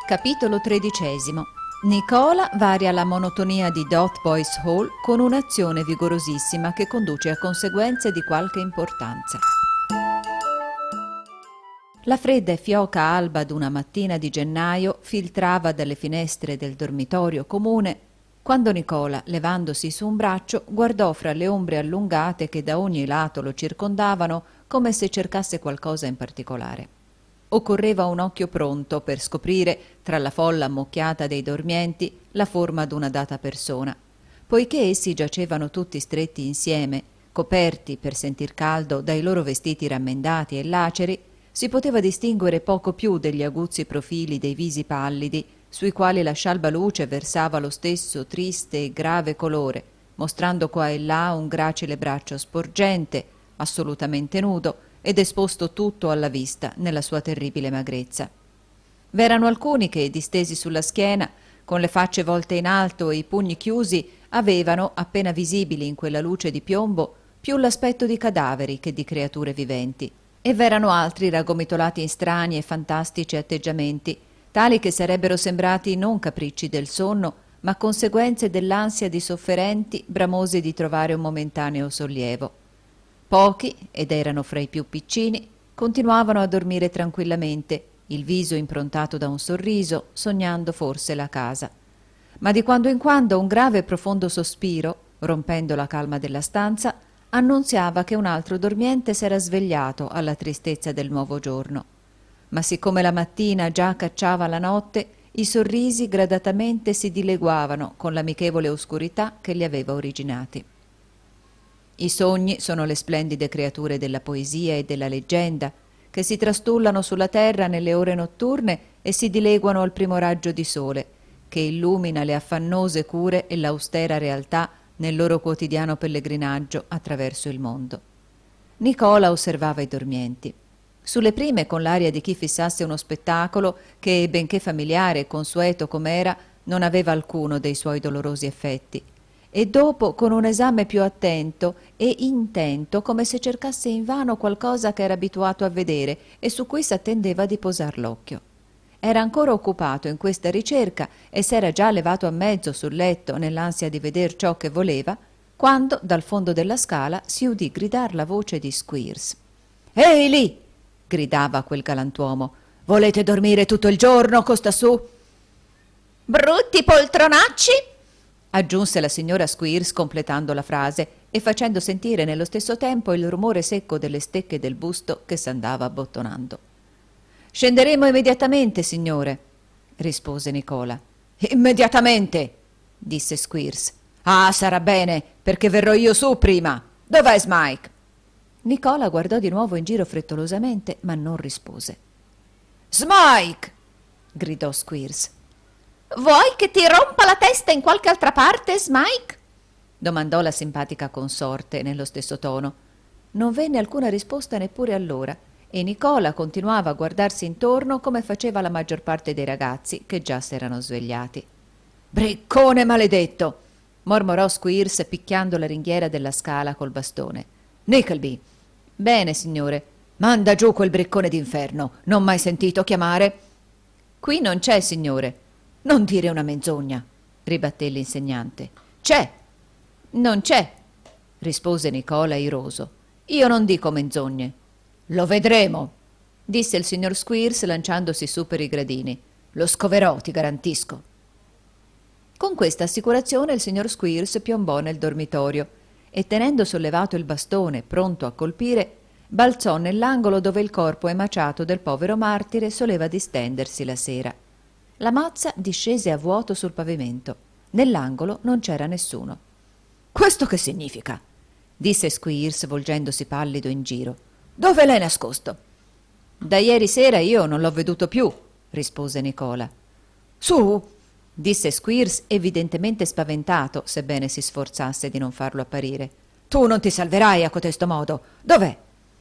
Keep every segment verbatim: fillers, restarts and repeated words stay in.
Capitolo tredicesimo. Nicola varia la monotonia di Doth Boys Hall con un'azione vigorosissima che conduce a conseguenze di qualche importanza. La fredda e fioca alba d'una mattina di gennaio filtrava dalle finestre del dormitorio comune quando Nicola, levandosi su un braccio, guardò fra le ombre allungate che da ogni lato lo circondavano come se cercasse qualcosa in particolare. Occorreva un occhio pronto per scoprire, tra la folla ammocchiata dei dormienti, la forma d'una data persona. Poiché essi giacevano tutti stretti insieme, coperti, per sentir caldo, dai loro vestiti rammendati e laceri, si poteva distinguere poco più degli aguzzi profili dei visi pallidi, sui quali la scialba luce versava lo stesso triste e grave colore, mostrando qua e là un gracile braccio sporgente, assolutamente nudo, ed esposto tutto alla vista nella sua terribile magrezza. V'erano alcuni che, distesi sulla schiena, con le facce volte in alto e i pugni chiusi, avevano, appena visibili in quella luce di piombo, più l'aspetto di cadaveri che di creature viventi, e v'erano altri raggomitolati in strani e fantastici atteggiamenti, tali che sarebbero sembrati non capricci del sonno, ma conseguenze dell'ansia di sofferenti bramosi di trovare un momentaneo sollievo. Pochi, ed erano fra i più piccini, continuavano a dormire tranquillamente, il viso improntato da un sorriso, sognando forse la casa. Ma di quando in quando un grave e profondo sospiro, rompendo la calma della stanza, annunziava che un altro dormiente s'era svegliato alla tristezza del nuovo giorno. Ma siccome la mattina già cacciava la notte, i sorrisi gradatamente si dileguavano con l'amichevole oscurità che li aveva originati. I sogni sono le splendide creature della poesia e della leggenda, che si trastullano sulla terra nelle ore notturne e si dileguano al primo raggio di sole, che illumina le affannose cure e l'austera realtà nel loro quotidiano pellegrinaggio attraverso il mondo. Nicola osservava i dormienti. Sulle prime, con l'aria di chi fissasse uno spettacolo che, benché familiare e consueto com'era, non aveva alcuno dei suoi dolorosi effetti, e dopo con un esame più attento e intento, come se cercasse invano qualcosa che era abituato a vedere e su cui s'attendeva di posar l'occhio. Era ancora occupato in questa ricerca e s'era già levato a mezzo sul letto nell'ansia di veder ciò che voleva, quando dal fondo della scala si udì gridar la voce di Squeers. «Ehi lì!» gridava quel galantuomo. «Volete dormire tutto il giorno, costa su?» «Brutti poltronacci!» aggiunse la signora Squeers completando la frase e facendo sentire nello stesso tempo il rumore secco delle stecche del busto che s'andava abbottonando. «Scenderemo immediatamente, signore», rispose Nicola. «Immediatamente», disse Squeers. «Ah, sarà bene, perché verrò io su prima. Dov'è Smike?» Nicola guardò di nuovo in giro frettolosamente, ma non rispose. «Smike!» gridò Squeers. «Vuoi che ti rompa la testa in qualche altra parte, Smike?» domandò la simpatica consorte nello stesso tono. Non venne alcuna risposta neppure allora, e Nicola continuava a guardarsi intorno come faceva la maggior parte dei ragazzi che già s'erano svegliati. «Briccone maledetto!» mormorò Squeers picchiando la ringhiera della scala col bastone. «Nickleby!» «Bene, signore!» «Manda giù quel briccone d'inferno! Non m'hai sentito chiamare?» «Qui non c'è, signore!» «Non dire una menzogna!» ribatté l'insegnante. «C'è!» «Non c'è!» rispose Nicola iroso. «Io non dico menzogne!» «Lo vedremo!» disse il signor Squeers lanciandosi su per i gradini. «Lo scoverò, ti garantisco!» Con questa assicurazione il signor Squeers piombò nel dormitorio e, tenendo sollevato il bastone pronto a colpire, balzò nell'angolo dove il corpo emaciato del povero martire soleva distendersi la sera. La mazza discese a vuoto sul pavimento. Nell'angolo non c'era nessuno. «Questo che significa?» disse Squeers volgendosi pallido in giro. «Dove l'hai nascosto?» «Da ieri sera io non l'ho veduto più», rispose Nicola. «Su!» disse Squeers evidentemente spaventato, sebbene si sforzasse di non farlo apparire. «Tu non ti salverai a cotesto modo. Dov'è?»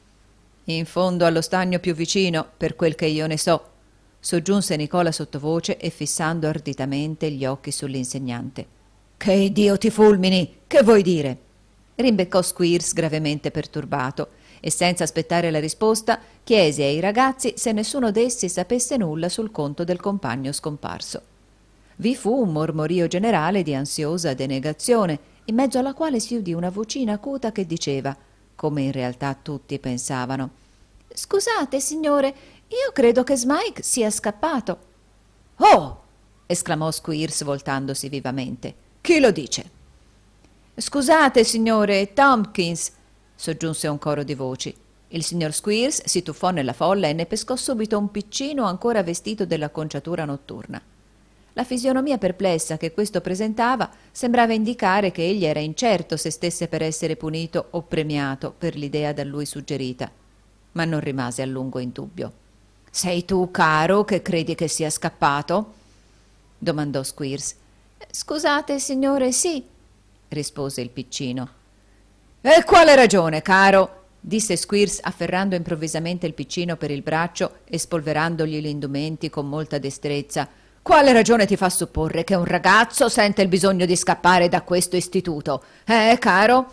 «In fondo allo stagno più vicino, per quel che io ne so», soggiunse Nicola sottovoce e fissando arditamente gli occhi sull'insegnante. «Che Dio ti fulmini! Che vuoi dire?» rimbeccò Squeers gravemente perturbato e senza aspettare la risposta chiese ai ragazzi se nessuno d'essi sapesse nulla sul conto del compagno scomparso. Vi fu un mormorio generale di ansiosa denegazione, in mezzo alla quale si udì una vocina acuta che diceva, come in realtà tutti pensavano: «Scusate, signore, io credo che Smike sia scappato». «Oh!» esclamò Squeers voltandosi vivamente. «Chi lo dice?» «Scusate, signore Tompkins», soggiunse un coro di voci. Il signor Squeers si tuffò nella folla e ne pescò subito un piccino ancora vestito dell'acconciatura notturna. La fisionomia perplessa che questo presentava sembrava indicare che egli era incerto se stesse per essere punito o premiato per l'idea da lui suggerita, ma non rimase a lungo in dubbio. «Sei tu, caro, che credi che sia scappato?» domandò Squeers. «Scusate, signore, sì», rispose il piccino. «E quale ragione, caro?» disse Squeers afferrando improvvisamente il piccino per il braccio e spolverandogli gli indumenti con molta destrezza. «Quale ragione ti fa supporre che un ragazzo sente il bisogno di scappare da questo istituto? Eh, caro?»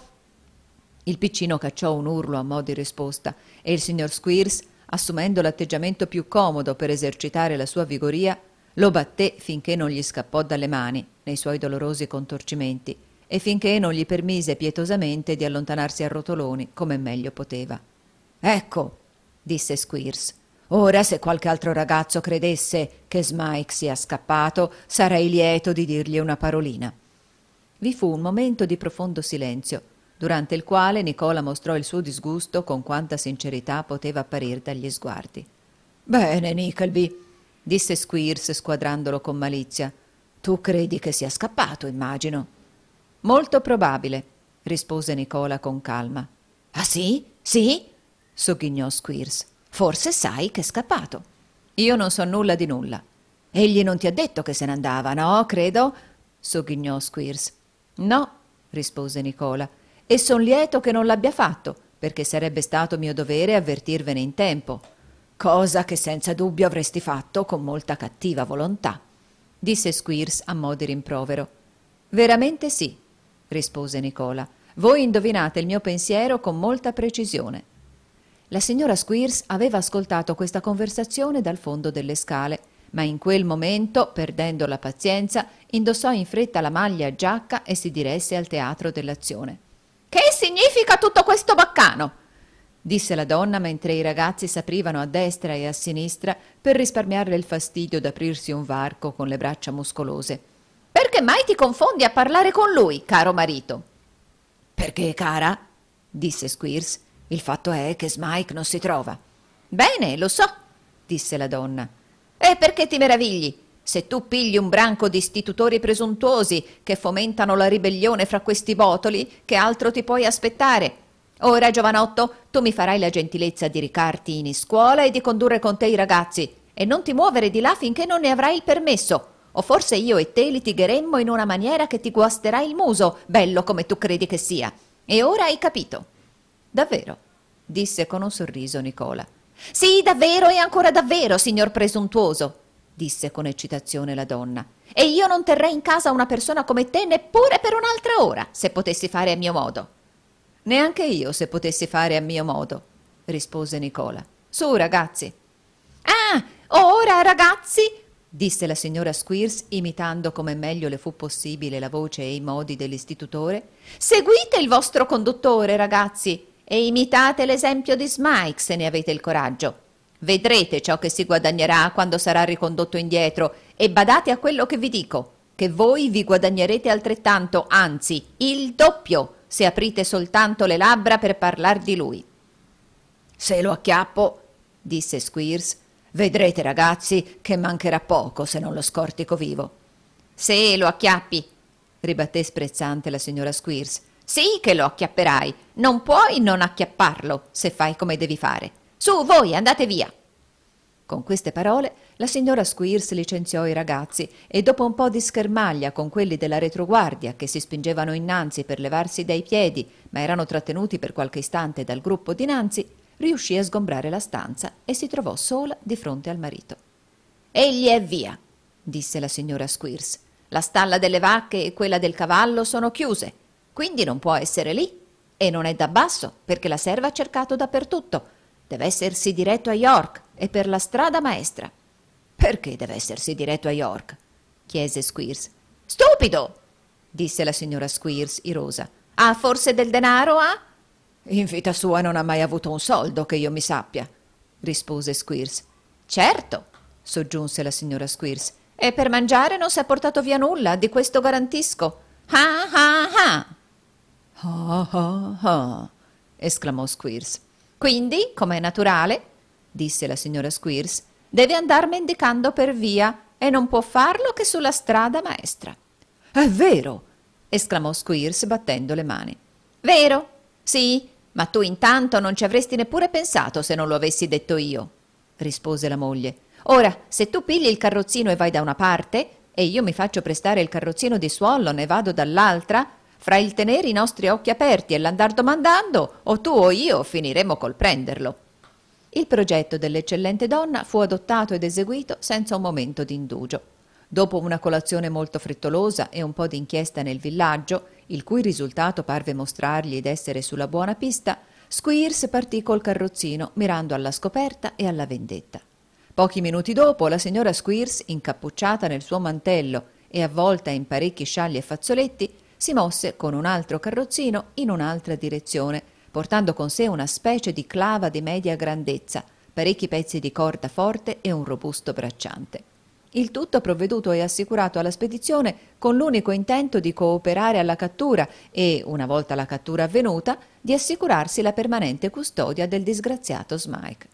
Il piccino cacciò un urlo a mo' di risposta e il signor Squeers, assumendo l'atteggiamento più comodo per esercitare la sua vigoria, lo batté finché non gli scappò dalle mani nei suoi dolorosi contorcimenti e finché non gli permise pietosamente di allontanarsi a rotoloni come meglio poteva. «Ecco», disse Squeers, «ora se qualche altro ragazzo credesse che Smike sia scappato, sarei lieto di dirgli una parolina». Vi fu un momento di profondo silenzio, durante il quale Nicola mostrò il suo disgusto con quanta sincerità poteva apparir dagli sguardi. «Bene, Nickleby», disse Squeers squadrandolo con malizia, «tu credi che sia scappato, immagino». «Molto probabile», rispose Nicola con calma. «Ah sì? Sì?» sogghignò Squeers. «Forse sai che è scappato». «Io non so nulla di nulla». «Egli non ti ha detto che se ne andava, no, credo?» sogghignò Squeers. «No», rispose Nicola, «e son lieto che non l'abbia fatto, perché sarebbe stato mio dovere avvertirvene in tempo». «Cosa che senza dubbio avresti fatto con molta cattiva volontà», disse Squeers a mo' di rimprovero. «Veramente sì», rispose Nicola. «Voi indovinate il mio pensiero con molta precisione». La signora Squeers aveva ascoltato questa conversazione dal fondo delle scale, ma in quel momento, perdendo la pazienza, indossò in fretta la maglia a giacca e si diresse al teatro dell'azione. «Che significa tutto questo baccano?» disse la donna mentre i ragazzi s'aprivano a destra e a sinistra per risparmiarle il fastidio d'aprirsi un varco con le braccia muscolose. «Perché mai ti confondi a parlare con lui, caro marito?» «Perché, cara?» disse Squeers. «Il fatto è che Smike non si trova». «Bene, lo so», disse la donna. «E perché ti meravigli? Se tu pigli un branco di istitutori presuntuosi che fomentano la ribellione fra questi botoli, che altro ti puoi aspettare? Ora, giovanotto, tu mi farai la gentilezza di recarti in iscuola e di condurre con te i ragazzi, e non ti muovere di là finché non ne avrai il permesso, o forse io e te litigheremmo in una maniera che ti guasterà il muso, bello come tu credi che sia. E ora hai capito?» «Davvero?» disse con un sorriso Nicola. «Sì, davvero e ancora davvero, signor presuntuoso», disse con eccitazione la donna. «E io non terrei in casa una persona come te neppure per un'altra ora, se potessi fare a mio modo». «Neanche io, se potessi fare a mio modo», rispose Nicola. «Su, ragazzi». «Ah, ora, ragazzi», disse la signora Squeers, imitando come meglio le fu possibile la voce e i modi dell'istitutore, «seguite il vostro conduttore, ragazzi, e imitate l'esempio di Smike se ne avete il coraggio. Vedrete ciò che si guadagnerà quando sarà ricondotto indietro, e badate a quello che vi dico, che voi vi guadagnerete altrettanto, anzi, il doppio, se aprite soltanto le labbra per parlar di lui». «Se lo acchiappo», disse Squeers, «vedrete, ragazzi, che mancherà poco se non lo scortico vivo». «Se lo acchiappi», ribatté sprezzante la signora Squeers. «Sì che lo acchiapperai, non puoi non acchiapparlo se fai come devi fare. Su, voi, andate via». Con queste parole la signora Squeers licenziò i ragazzi e dopo un po' di schermaglia con quelli della retroguardia che si spingevano innanzi per levarsi dai piedi ma erano trattenuti per qualche istante dal gruppo dinanzi, riuscì a sgombrare la stanza e si trovò sola di fronte al marito. «Egli è via», disse la signora Squeers. «La stalla delle vacche e quella del cavallo sono chiuse, quindi non può essere lì. E non è da basso, perché la serva ha cercato dappertutto. Deve essersi diretto a York e per la strada maestra. Perché deve essersi diretto a York? Chiese Squeers. Stupido! Disse la signora Squeers, irosa. Ha forse del denaro, ah? In vita sua non ha mai avuto un soldo, che io mi sappia, rispose Squeers. Certo, soggiunse la signora Squeers. E per mangiare non si è portato via nulla, di questo garantisco. Ah ah ah! Ah ah ah! Esclamò Squeers. Quindi, come è naturale, disse la signora Squeers, deve andar mendicando per via e non può farlo che sulla strada maestra. È vero! Esclamò Squeers battendo le mani. Vero? Sì, ma tu intanto non ci avresti neppure pensato se non lo avessi detto io, rispose la moglie. Ora, se tu pigli il carrozzino e vai da una parte, e io mi faccio prestare il carrozzino di Swallon e vado dall'altra, fra il tenere i nostri occhi aperti e l'andar domandando, o tu o io finiremo col prenderlo. Il progetto dell'eccellente donna fu adottato ed eseguito senza un momento d'indugio. Dopo una colazione molto frettolosa e un po' di inchiesta nel villaggio, il cui risultato parve mostrargli d'essere sulla buona pista, Squeers partì col carrozzino, mirando alla scoperta e alla vendetta. Pochi minuti dopo, la signora Squeers, incappucciata nel suo mantello e avvolta in parecchi scialli e fazzoletti, si mosse con un altro carrozzino in un'altra direzione, portando con sé una specie di clava di media grandezza, parecchi pezzi di corda forte e un robusto bracciante. Il tutto provveduto e assicurato alla spedizione con l'unico intento di cooperare alla cattura e, una volta la cattura avvenuta, di assicurarsi la permanente custodia del disgraziato Smike.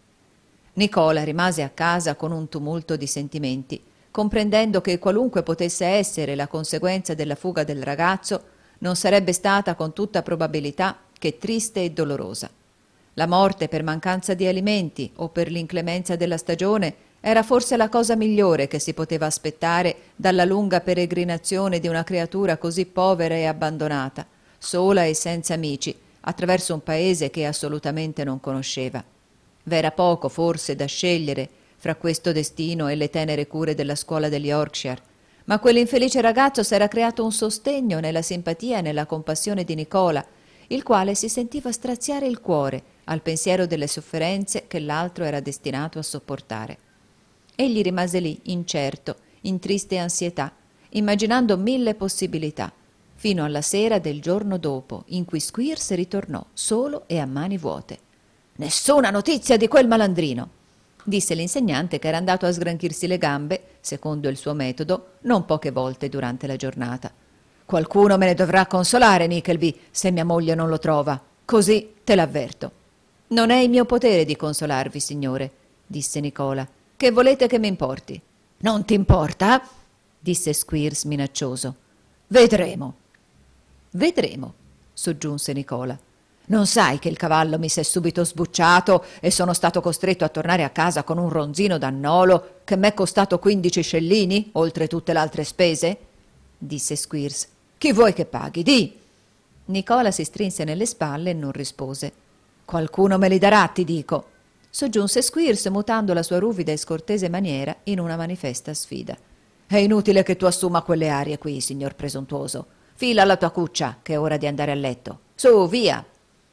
Nicola rimase a casa con un tumulto di sentimenti, comprendendo che qualunque potesse essere la conseguenza della fuga del ragazzo, non sarebbe stata con tutta probabilità che triste e dolorosa. La morte per mancanza di alimenti o per l'inclemenza della stagione era forse la cosa migliore che si poteva aspettare dalla lunga peregrinazione di una creatura così povera e abbandonata, sola e senza amici, attraverso un paese che assolutamente non conosceva. V'era poco forse da scegliere fra questo destino e le tenere cure della scuola del Yorkshire, ma quell'infelice ragazzo s'era creato un sostegno nella simpatia e nella compassione di Nicola, il quale si sentiva straziare il cuore al pensiero delle sofferenze che l'altro era destinato a sopportare. Egli rimase lì, incerto, in triste ansietà, immaginando mille possibilità, fino alla sera del giorno dopo, in cui Squeers ritornò solo e a mani vuote. «Nessuna notizia di quel malandrino!» disse l'insegnante, che era andato a sgranchirsi le gambe, secondo il suo metodo, non poche volte durante la giornata. «Qualcuno me ne dovrà consolare, Nickleby, se mia moglie non lo trova. Così te l'avverto». «Non è in mio potere di consolarvi, signore», disse Nicola. «Che volete che mi importi?» «Non ti importa?» disse Squeers minaccioso. «Vedremo». «Vedremo», soggiunse Nicola. «Non sai che il cavallo mi s'è subito sbucciato e sono stato costretto a tornare a casa con un ronzino d'annolo che m'è costato quindici scellini, oltre tutte le altre spese?» disse Squeers. «Chi vuoi che paghi? Di!» Nicola si strinse nelle spalle e non rispose. «Qualcuno me li darà, ti dico», soggiunse Squeers, mutando la sua ruvida e scortese maniera in una manifesta sfida. «È inutile che tu assuma quelle arie qui, signor presuntuoso. Fila la tua cuccia, che è ora di andare a letto. Su, via!»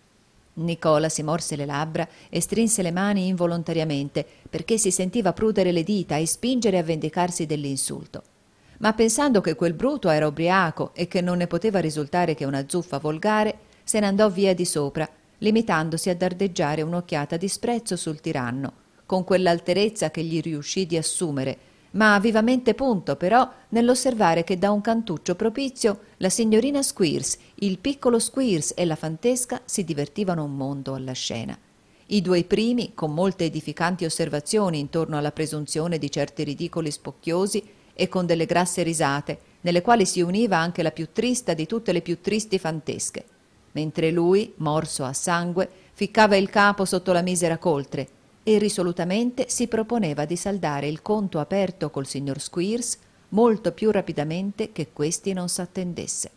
Nicola si morse le labbra e strinse le mani involontariamente, perché si sentiva prudere le dita e spingere a vendicarsi dell'insulto. Ma pensando che quel bruto era ubriaco e che non ne poteva risultare che una zuffa volgare, se ne andò via di sopra, limitandosi a dardeggiare un'occhiata di sprezzo sul tiranno, con quell'alterezza che gli riuscì di assumere, ma vivamente punto però nell'osservare che da un cantuccio propizio la signorina Squeers, il piccolo Squeers e la fantesca si divertivano un mondo alla scena. I due primi, con molte edificanti osservazioni intorno alla presunzione di certi ridicoli spocchiosi e con delle grasse risate, nelle quali si univa anche la più trista di tutte le più tristi fantesche, mentre lui, morso a sangue, ficcava il capo sotto la misera coltre e risolutamente si proponeva di saldare il conto aperto col signor Squeers molto più rapidamente che questi non s'attendesse.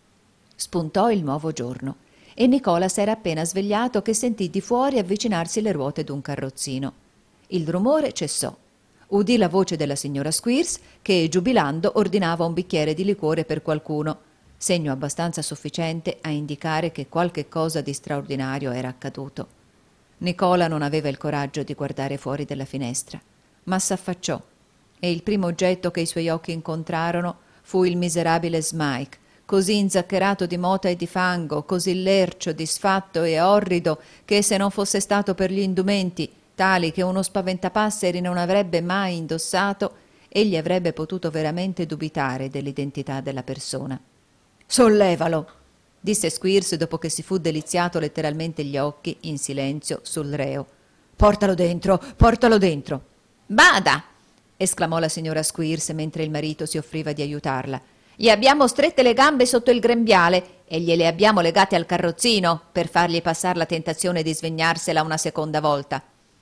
Spuntò il nuovo giorno e Nicola s'era appena svegliato che sentì di fuori avvicinarsi le ruote d'un carrozzino. Il rumore cessò. Udì la voce della signora Squeers che, giubilando, ordinava un bicchiere di liquore per qualcuno. segno abbastanza sufficiente a indicare che qualche cosa di straordinario era accaduto. Nicola non aveva il coraggio di guardare fuori dalla finestra, ma s'affacciò, e il primo oggetto che i suoi occhi incontrarono fu il miserabile Smike, così inzaccherato di mota e di fango, così lercio, disfatto e orrido, che se non fosse stato per gli indumenti, tali che uno spaventapasseri non avrebbe mai indossato, egli avrebbe potuto veramente dubitare dell'identità della persona. «Sollevalo!» disse Squeers dopo che si fu deliziato letteralmente gli occhi, in silenzio, sul reo. «Portalo dentro, portalo dentro!» «Bada!» esclamò la signora Squeers mentre il marito si offriva di aiutarla. «Gli abbiamo strette le gambe sotto il grembiale e gliele abbiamo legate al carrozzino per fargli passare la tentazione di svegnarsela una seconda volta».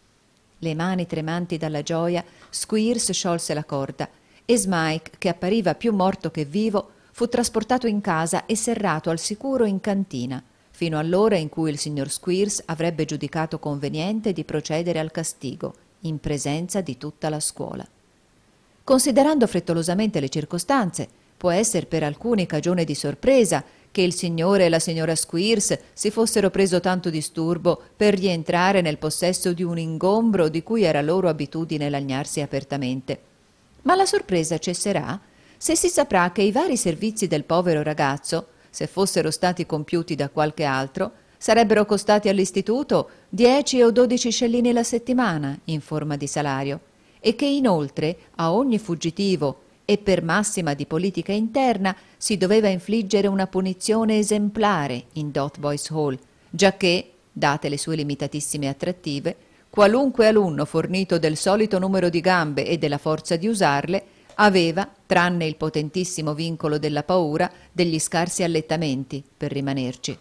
Le mani tremanti dalla gioia, Squeers sciolse la corda e Smike, che appariva più morto che vivo, fu trasportato in casa e serrato al sicuro in cantina, fino all'ora in cui il signor Squeers avrebbe giudicato conveniente di procedere al castigo, in presenza di tutta la scuola. Considerando frettolosamente le circostanze, può essere per alcuni cagione di sorpresa che il signore e la signora Squeers si fossero preso tanto disturbo per rientrare nel possesso di un ingombro di cui era loro abitudine lagnarsi apertamente. Ma la sorpresa cesserà se si saprà che i vari servizi del povero ragazzo, se fossero stati compiuti da qualche altro, sarebbero costati all'istituto dieci o dodici scellini la settimana in forma di salario, e che inoltre a ogni fuggitivo e per massima di politica interna si doveva infliggere una punizione esemplare in Dotheboys Hall, giacché, date le sue limitatissime attrattive, qualunque alunno fornito del solito numero di gambe e della forza di usarle aveva, tranne il potentissimo vincolo della paura, degli scarsi allettamenti per rimanerci.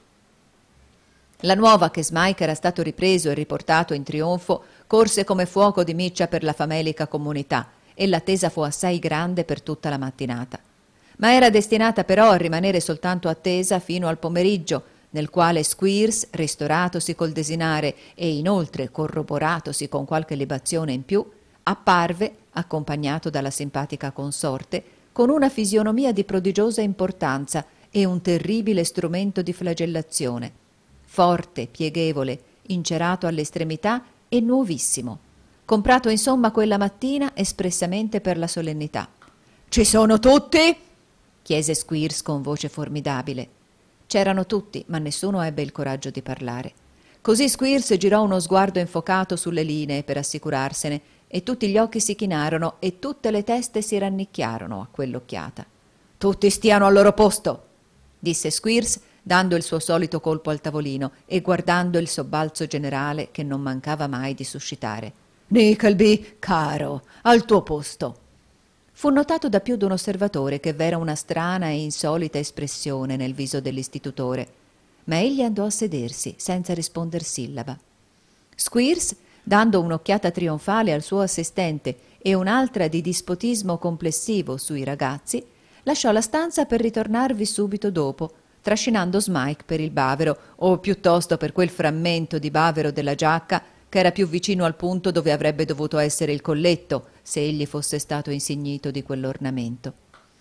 La nuova che Smike era stato ripreso e riportato in trionfo corse come fuoco di miccia per la famelica comunità, e l'attesa fu assai grande per tutta la mattinata. Ma era destinata però a rimanere soltanto attesa fino al pomeriggio, nel quale Squeers, ristoratosi col desinare e inoltre corroboratosi con qualche libazione in più, apparve, accompagnato dalla simpatica consorte, con una fisionomia di prodigiosa importanza e un terribile strumento di flagellazione, forte, pieghevole, incerato all'estremità e nuovissimo, comprato insomma quella mattina espressamente per la solennità. «Ci sono tutti?» chiese Squeers con voce formidabile. C'erano tutti, ma nessuno ebbe il coraggio di parlare. Così Squeers girò uno sguardo infocato sulle linee per assicurarsene, e tutti gli occhi si chinarono e tutte le teste si rannicchiarono a quell'occhiata. «Tutti stiano al loro posto!» disse Squeers, dando il suo solito colpo al tavolino e guardando il sobbalzo generale che non mancava mai di suscitare. «Nickleby, caro, al tuo posto!» Fu notato da più d'un osservatore che v'era una strana e insolita espressione nel viso dell'istitutore, ma egli andò a sedersi senza risponder sillaba. Squeers, dando un'occhiata trionfale al suo assistente e un'altra di dispotismo complessivo sui ragazzi, lasciò la stanza per ritornarvi subito dopo, trascinando Smike per il bavero, o piuttosto per quel frammento di bavero della giacca che era più vicino al punto dove avrebbe dovuto essere il colletto, se egli fosse stato insignito di quell'ornamento.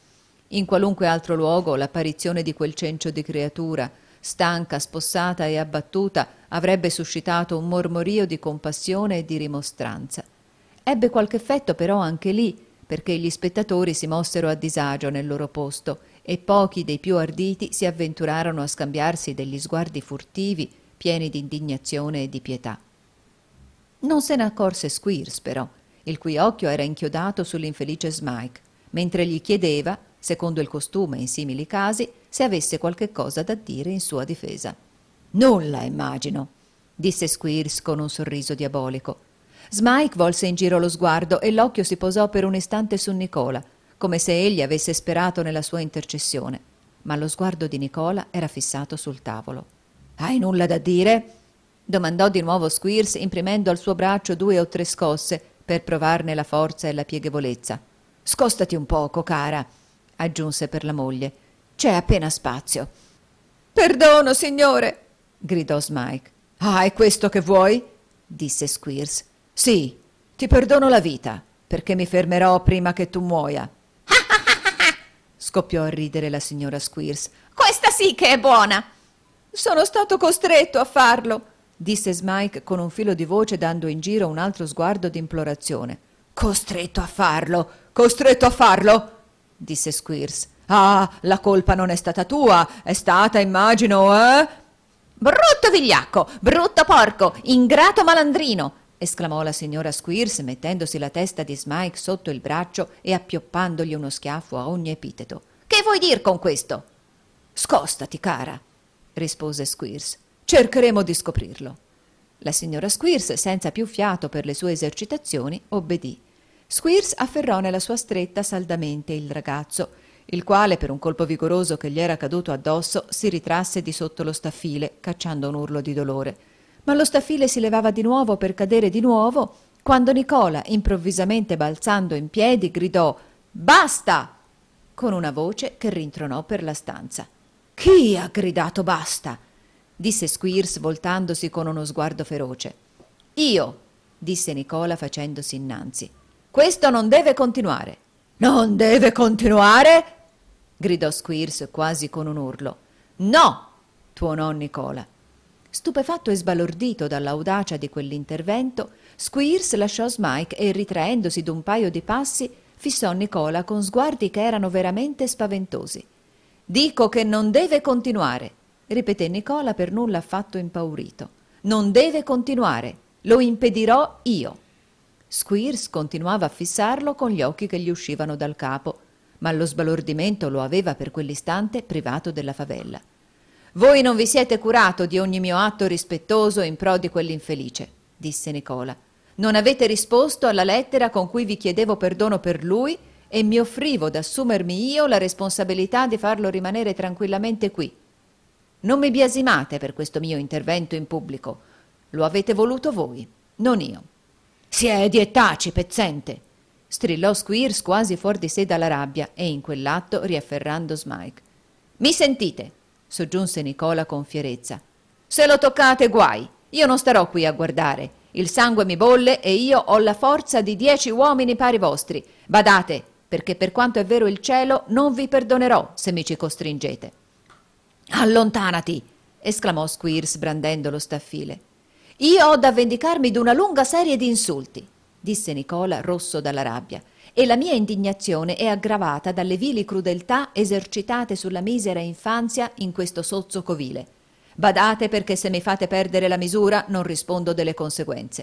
In qualunque altro luogo l'apparizione di quel cencio di creatura, stanca, spossata e abbattuta, avrebbe suscitato un mormorio di compassione e di rimostranza. Ebbe qualche effetto però anche lì, perché gli spettatori si mossero a disagio nel loro posto e pochi dei più arditi si avventurarono a scambiarsi degli sguardi furtivi, pieni di indignazione e di pietà. Non se ne accorse Squeers, però, il cui occhio era inchiodato sull'infelice Smike, mentre gli chiedeva, secondo il costume in simili casi, se avesse qualche cosa da dire in sua difesa. «Nulla, immagino», disse Squeers con un sorriso diabolico. Smike volse in giro lo sguardo e l'occhio si posò per un istante su Nicola, come se egli avesse sperato nella sua intercessione, ma lo sguardo di Nicola era fissato sul tavolo. «Hai nulla da dire?» domandò di nuovo Squeers, imprimendo al suo braccio due o tre scosse per provarne la forza e la pieghevolezza. «Scostati un poco, cara», aggiunse per la moglie. «C'è appena spazio». «Perdono, signore», gridò Smike. «Ah, è questo che vuoi?» disse Squeers. «Sì, ti perdono la vita, perché mi fermerò prima che tu muoia». scoppiò a ridere la signora Squeers. Questa sì che è buona! Sono stato costretto a farlo, disse Smike con un filo di voce, dando in giro un altro sguardo d'implorazione. Costretto a farlo, costretto a farlo, disse Squeers. Ah, la colpa non è stata tua, è stata, immagino, eh? Brutto vigliacco, brutto porco, ingrato malandrino, esclamò la signora Squeers, mettendosi la testa di Smike sotto il braccio e appioppandogli uno schiaffo a ogni epiteto. Che vuoi dir con questo? Scostati, cara, rispose Squeers. Cercheremo di scoprirlo. La signora Squeers, senza più fiato per le sue esercitazioni, obbedì. Squeers afferrò nella sua stretta saldamente il ragazzo, il quale, per un colpo vigoroso che gli era caduto addosso, si ritrasse di sotto lo staffile, cacciando un urlo di dolore. Ma lo staffile si levava di nuovo per cadere di nuovo, quando Nicola, improvvisamente balzando in piedi, gridò «Basta!» con una voce che rintronò per la stanza. «Chi ha gridato basta?» disse Squeers, voltandosi con uno sguardo feroce. «Io!» disse Nicola facendosi innanzi. «Questo non deve continuare!» «Non deve continuare?» gridò Squeers quasi con un urlo. «No!» tuonò Nicola. Stupefatto e sbalordito dall'audacia di quell'intervento, Squeers lasciò Smike e, ritraendosi d'un paio di passi, fissò Nicola con sguardi che erano veramente spaventosi. «Dico che non deve continuare!» ripeté Nicola per nulla affatto impaurito. «Non deve continuare! Lo impedirò io!» Squeers continuava a fissarlo con gli occhi che gli uscivano dal capo, ma lo sbalordimento lo aveva per quell'istante privato della favella. «Voi non vi siete curato di ogni mio atto rispettoso in pro di quell'infelice», disse Nicola. «Non avete risposto alla lettera con cui vi chiedevo perdono per lui e mi offrivo ad assumermi io la responsabilità di farlo rimanere tranquillamente qui. Non mi biasimate per questo mio intervento in pubblico. Lo avete voluto voi, non io». «Siedi e taci, pezzente!» strillò Squeers quasi fuori di sé dalla rabbia e in quell'atto riafferrando Smike. «Mi sentite?» soggiunse Nicola con fierezza. «Se lo toccate, guai! Io non starò qui a guardare. Il sangue mi bolle e io ho la forza di dieci uomini pari vostri. Badate, perché per quanto è vero il cielo, non vi perdonerò se mi ci costringete». «Allontanati!» esclamò Squeers brandendo lo staffile. «Io ho da vendicarmi d'una lunga serie di insulti», disse Nicola rosso dalla rabbia, «e la mia indignazione è aggravata dalle vili crudeltà esercitate sulla misera infanzia in questo sozzo covile. Badate, perché se mi fate perdere la misura non rispondo delle conseguenze».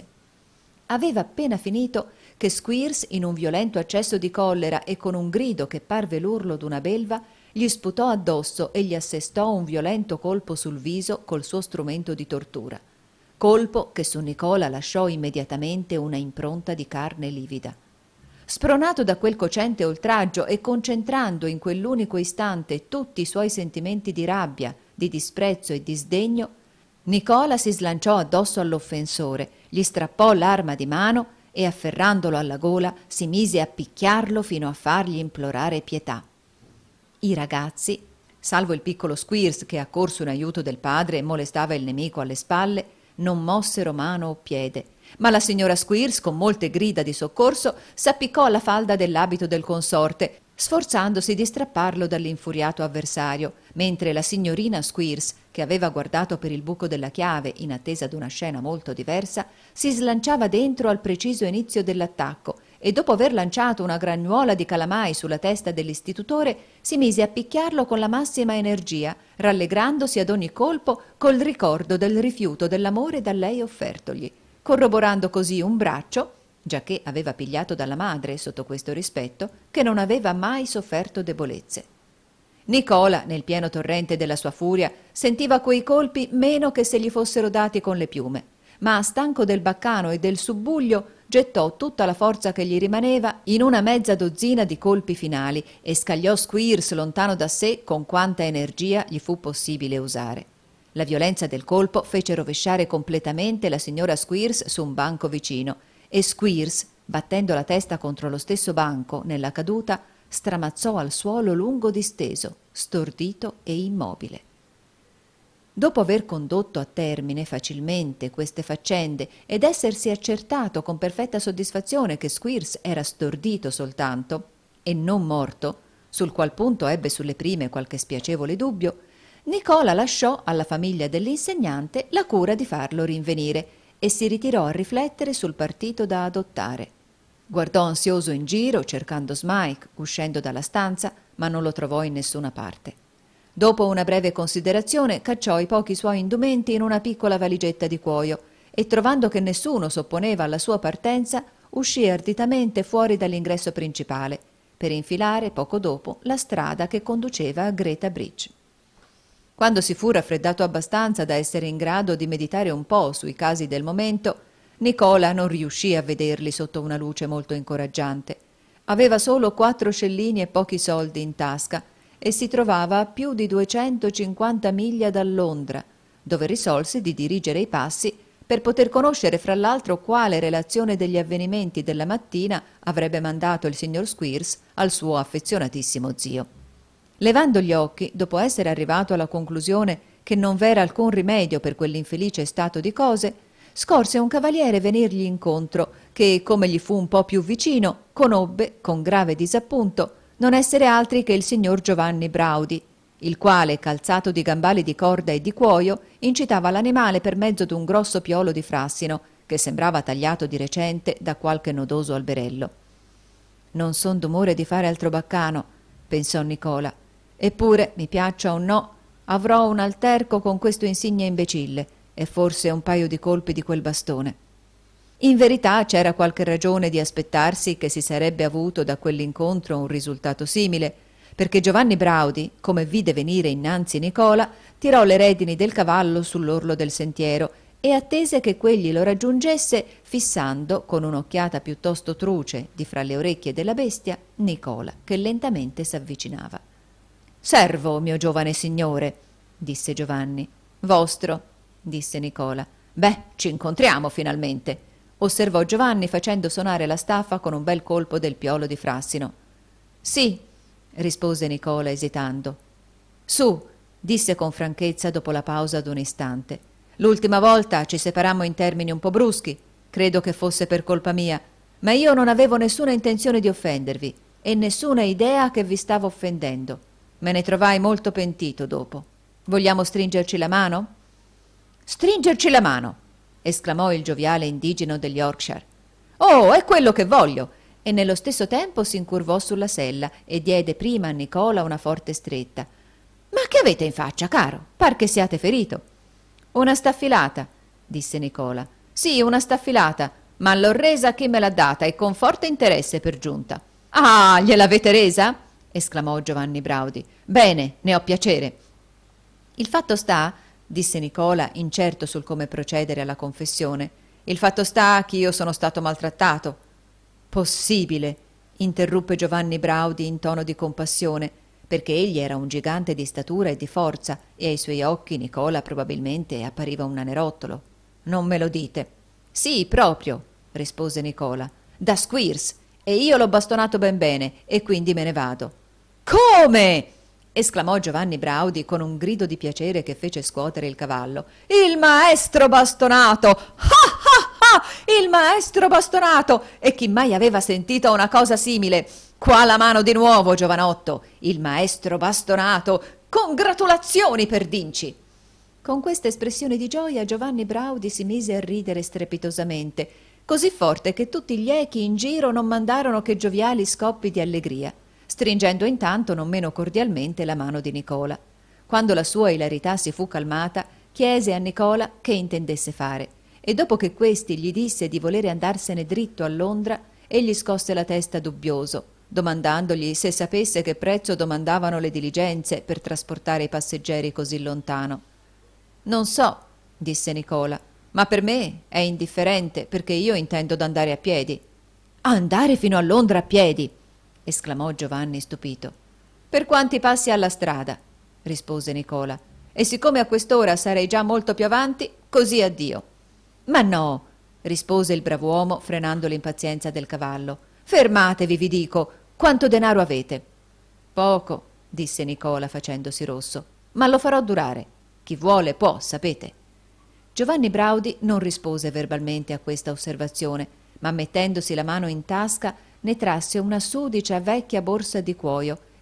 Aveva appena finito che Squeers, in un violento accesso di collera e con un grido che parve l'urlo d'una belva, gli sputò addosso e gli assestò un violento colpo sul viso col suo strumento di tortura. Colpo che su Nicola lasciò immediatamente una impronta di carne livida. Spronato da quel cocente oltraggio e concentrando in quell'unico istante tutti i suoi sentimenti di rabbia, di disprezzo e di sdegno, Nicola si slanciò addosso all'offensore, gli strappò l'arma di mano e, afferrandolo alla gola, si mise a picchiarlo fino a fargli implorare pietà. I ragazzi, salvo il piccolo Squeers che, accorso in aiuto del padre, molestava il nemico alle spalle, non mossero mano o piede, ma la signora Squeers, con molte grida di soccorso, s'appiccò alla falda dell'abito del consorte, sforzandosi di strapparlo dall'infuriato avversario, mentre la signorina Squeers, che aveva guardato per il buco della chiave in attesa d'una scena molto diversa, si slanciava dentro al preciso inizio dell'attacco e, dopo aver lanciato una grannuola di calamai sulla testa dell'istitutore, si mise a picchiarlo con la massima energia, rallegrandosi ad ogni colpo col ricordo del rifiuto dell'amore da lei offertogli, corroborando così un braccio, giacché aveva pigliato dalla madre sotto questo rispetto, che non aveva mai sofferto debolezze. Nicola, nel pieno torrente della sua furia, sentiva quei colpi meno che se gli fossero dati con le piume, ma, stanco del baccano e del subbuglio, gettò tutta la forza che gli rimaneva in una mezza dozzina di colpi finali e scagliò Squeers lontano da sé con quanta energia gli fu possibile usare. La violenza del colpo fece rovesciare completamente la signora Squeers su un banco vicino e Squeers, battendo la testa contro lo stesso banco nella caduta, stramazzò al suolo lungo disteso, stordito e immobile. Dopo aver condotto a termine facilmente queste faccende ed essersi accertato con perfetta soddisfazione che Squeers era stordito soltanto e non morto, sul qual punto ebbe sulle prime qualche spiacevole dubbio, Nicola lasciò alla famiglia dell'insegnante la cura di farlo rinvenire e si ritirò a riflettere sul partito da adottare. Guardò ansioso in giro, cercando Smike, uscendo dalla stanza, ma non lo trovò in nessuna parte. Dopo una breve considerazione, cacciò i pochi suoi indumenti in una piccola valigetta di cuoio e, trovando che nessuno s'opponeva alla sua partenza, uscì arditamente fuori dall'ingresso principale, per infilare poco dopo la strada che conduceva a Greta Bridge. Quando si fu raffreddato abbastanza da essere in grado di meditare un po' sui casi del momento, Nicola non riuscì a vederli sotto una luce molto incoraggiante. Aveva solo quattro scellini e pochi soldi in tasca e si trovava a più di duecentocinquanta miglia da Londra, dove risolse di dirigere i passi per poter conoscere fra l'altro quale relazione degli avvenimenti della mattina avrebbe mandato il signor Squeers al suo affezionatissimo zio. Levando gli occhi, dopo essere arrivato alla conclusione che non v'era alcun rimedio per quell'infelice stato di cose, scorse un cavaliere venirgli incontro che, come gli fu un po' più vicino, conobbe, con grave disappunto, non essere altri che il signor Giovanni Braudi, il quale, calzato di gambali di corda e di cuoio, incitava l'animale per mezzo d'un grosso piolo di frassino, che sembrava tagliato di recente da qualche nodoso alberello. «Non son d'umore di fare altro baccano», pensò Nicola. «Eppure, mi piaccia o no, avrò un alterco con questo insigne imbecille e forse un paio di colpi di quel bastone». In verità c'era qualche ragione di aspettarsi che si sarebbe avuto da quell'incontro un risultato simile, perché Giovanni Braudi, come vide venire innanzi Nicola, tirò le redini del cavallo sull'orlo del sentiero e attese che quegli lo raggiungesse, fissando con un'occhiata piuttosto truce di fra le orecchie della bestia Nicola, che lentamente s'avvicinava. «Servo, mio giovane signore», disse Giovanni. «Vostro», disse Nicola. «Beh, ci incontriamo finalmente», osservò Giovanni facendo sonare la staffa con un bel colpo del piolo di frassino. «Sì», rispose Nicola esitando. «Su», disse con franchezza dopo la pausa d'un istante. «L'ultima volta ci separammo in termini un po' bruschi, credo che fosse per colpa mia, ma io non avevo nessuna intenzione di offendervi e nessuna idea che vi stavo offendendo. Me ne trovai molto pentito dopo. Vogliamo stringerci la mano?» «Stringerci la mano!» esclamò il gioviale indigeno del Yorkshire. «Oh, è quello che voglio!» E nello stesso tempo si incurvò sulla sella e diede prima a Nicola una forte stretta. «Ma che avete in faccia, caro? Par che siate ferito!» «Una staffilata», disse Nicola. «Sì, una staffilata, ma l'ho resa a chi me l'ha data e con forte interesse per giunta». «Ah, gliel'avete resa?» esclamò Giovanni Braudi. «Bene, ne ho piacere». «Il fatto sta», disse Nicola, incerto sul come procedere alla confessione, «il fatto sta che io sono stato maltrattato». «Possibile», interruppe Giovanni Braudi in tono di compassione, perché egli era un gigante di statura e di forza e ai suoi occhi Nicola probabilmente appariva un nanerottolo. «Non me lo dite». «Sì, proprio», rispose Nicola, «da Squeers, e io l'ho bastonato ben bene e quindi me ne vado». «Come?» esclamò Giovanni Braudi con un grido di piacere che fece scuotere il cavallo. «Il maestro bastonato! Ah ah ah! Il maestro bastonato! E chi mai aveva sentito una cosa simile? Qua la mano di nuovo, giovanotto! Il maestro bastonato! Congratulazioni per Dinci!» Con questa espressione di gioia Giovanni Braudi si mise a ridere strepitosamente, così forte che tutti gli echi in giro non mandarono che gioviali scoppi di allegria, stringendo intanto non meno cordialmente la mano di Nicola. Quando la sua ilarità si fu calmata, chiese a Nicola che intendesse fare, e dopo che questi gli disse di volere andarsene dritto a Londra, egli scosse la testa dubbioso, domandandogli se sapesse che prezzo domandavano le diligenze per trasportare i passeggeri così lontano. «Non so», disse Nicola, «ma per me è indifferente, perché io intendo d'andare a piedi». «Andare fino a Londra a piedi!» esclamò Giovanni stupito. «Per quanti passi alla strada», rispose Nicola, «e siccome a quest'ora sarei già molto più avanti, così addio». «Ma no», rispose il brav'uomo frenando l'impazienza del cavallo. «Fermatevi, vi dico. Quanto denaro avete?» «Poco», disse Nicola facendosi rosso, «ma lo farò durare. Chi vuole può, sapete». Giovanni Braudi non rispose verbalmente a questa osservazione, ma mettendosi la mano in tasca ne trasse una sudicia vecchia borsa di cuoio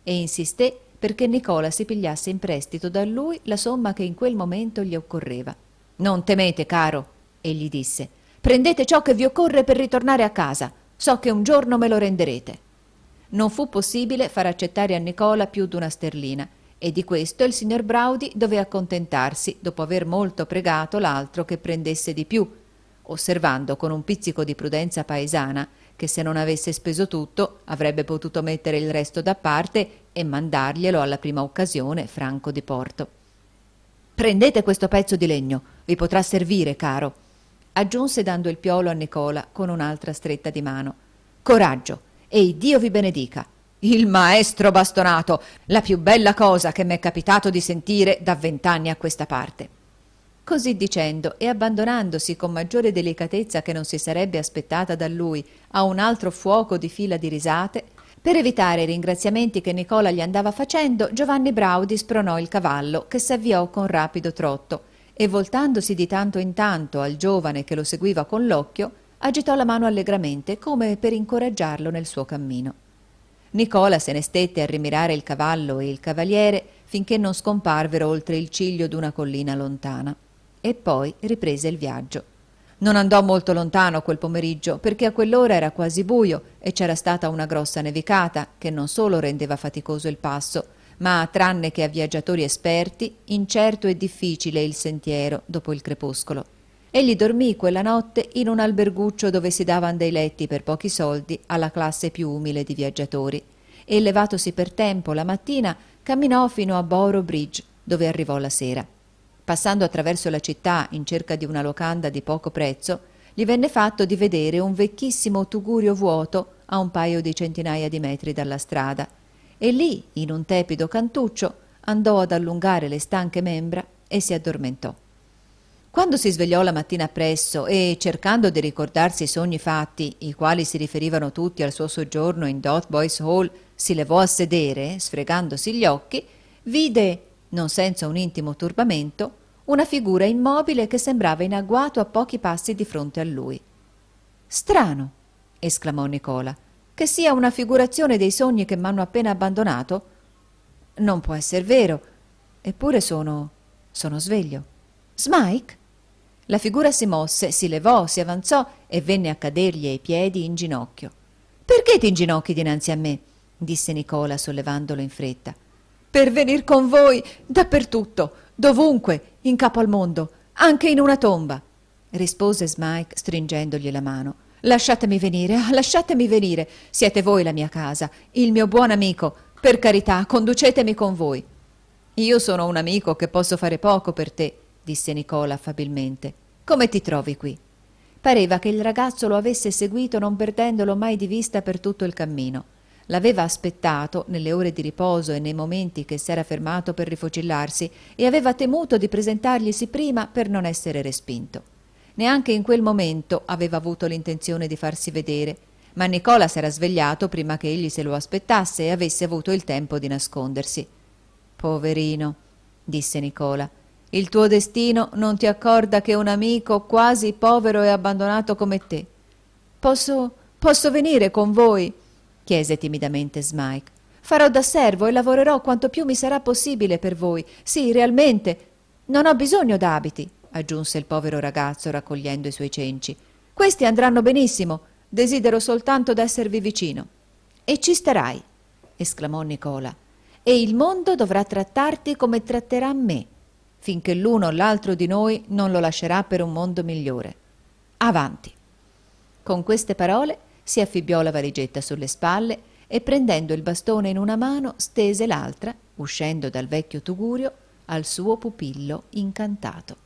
e insisté perché Nicola si pigliasse in prestito da lui la somma che in quel momento gli occorreva. «Non temete, caro», egli disse, «prendete ciò che vi occorre per ritornare a casa. So che un giorno me lo renderete». Non fu possibile far accettare a Nicola più d'una sterlina, e di questo il signor Braudy dové accontentarsi, dopo aver molto pregato l'altro che prendesse di più, osservando con un pizzico di prudenza paesana che se non avesse speso tutto avrebbe potuto mettere il resto da parte e mandarglielo alla prima occasione franco di porto. «Prendete questo pezzo di legno, vi potrà servire, caro», aggiunse dando il piolo a Nicola con un'altra stretta di mano. «Coraggio, e Dio vi benedica. Il maestro bastonato, la più bella cosa che m'è capitato di sentire da vent'anni a questa parte». Così dicendo e abbandonandosi con maggiore delicatezza che non si sarebbe aspettata da lui a un altro fuoco di fila di risate, per evitare i ringraziamenti che Nicola gli andava facendo, Giovanni Braudy spronò il cavallo che s'avviò con rapido trotto e, voltandosi di tanto in tanto al giovane che lo seguiva con l'occhio, agitò la mano allegramente come per incoraggiarlo nel suo cammino. Nicola se ne stette a rimirare il cavallo e il cavaliere finché non scomparvero oltre il ciglio d'una collina lontana. E poi riprese il viaggio. Non andò molto lontano quel pomeriggio, perché a quell'ora era quasi buio e c'era stata una grossa nevicata che non solo rendeva faticoso il passo, ma, tranne che a viaggiatori esperti, incerto e difficile il sentiero dopo il crepuscolo. Egli dormì quella notte in un alberguccio dove si davan dei letti per pochi soldi alla classe più umile di viaggiatori e, levatosi per tempo la mattina, camminò fino a Borough Bridge, dove arrivò la sera. Passando attraverso la città in cerca di una locanda di poco prezzo, gli venne fatto di vedere un vecchissimo tugurio vuoto a un paio di centinaia di metri dalla strada, e lì, in un tepido cantuccio, andò ad allungare le stanche membra e si addormentò. Quando si svegliò la mattina appresso e, cercando di ricordarsi i sogni fatti, i quali si riferivano tutti al suo soggiorno in Dotheboys Hall, si levò a sedere, sfregandosi gli occhi, vide, non senza un intimo turbamento, una figura immobile che sembrava in agguato a pochi passi di fronte a lui. «Strano», esclamò Nicola, «che sia una figurazione dei sogni che m'hanno appena abbandonato. Non può esser vero, eppure sono... sono sveglio. Smike?» La figura si mosse, si levò, si avanzò e venne a cadergli ai piedi in ginocchio. «Perché ti inginocchi dinanzi a me?» disse Nicola sollevandolo in fretta. «Per venir con voi dappertutto, dovunque, in capo al mondo, anche in una tomba», rispose Smike stringendogli la mano. «Lasciatemi venire, ah, lasciatemi venire. Siete voi la mia casa, il mio buon amico. Per carità, conducetemi con voi». «Io sono un amico che posso fare poco per te», disse Nicola affabilmente. «Come ti trovi qui?» Pareva che il ragazzo lo avesse seguito non perdendolo mai di vista per tutto il cammino. L'aveva aspettato nelle ore di riposo e nei momenti che s'era fermato per rifocillarsi e aveva temuto di presentarglisi prima per non essere respinto. Neanche in quel momento aveva avuto l'intenzione di farsi vedere, ma Nicola s'era svegliato prima che egli se lo aspettasse e avesse avuto il tempo di nascondersi. «Poverino», disse Nicola, «il tuo destino non ti accorda che un amico quasi povero e abbandonato come te». «Posso... posso venire con voi?» chiese timidamente Smike. «Farò da servo e lavorerò quanto più mi sarà possibile per voi. Sì, realmente. Non ho bisogno d'abiti», aggiunse il povero ragazzo raccogliendo i suoi cenci. «Questi andranno benissimo. Desidero soltanto d'esservi vicino». «E ci starai», esclamò Nicola, «e il mondo dovrà trattarti come tratterà me, finché l'uno o l'altro di noi non lo lascerà per un mondo migliore. Avanti». Con queste parole si affibbiò la valigetta sulle spalle e, prendendo il bastone in una mano, stese l'altra, uscendo dal vecchio tugurio, al suo pupillo incantato.